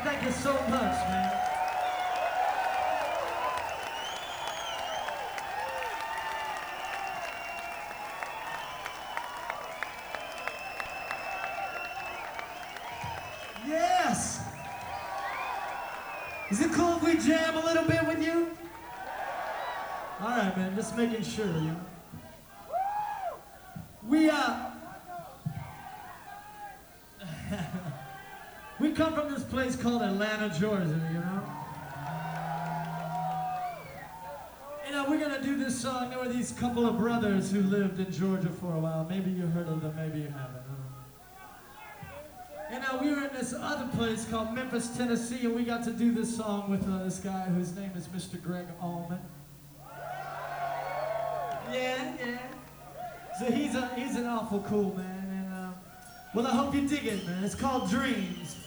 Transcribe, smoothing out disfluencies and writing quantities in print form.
thank you so much, man. Yes! Is it cool if we jam a little bit with you? All right, man, just making sure, you know. We come from this place called Atlanta, Georgia, you know? We're gonna do this song. There were these couple of brothers who lived in Georgia for a while. Maybe you heard of them, maybe you haven't. We were in this other place called Memphis, Tennessee, and we got to do this song with this guy whose name is Mr. Greg Allman. Yeah. So he's an awful cool man, and well, I hope you dig it, man. It's called Dreams.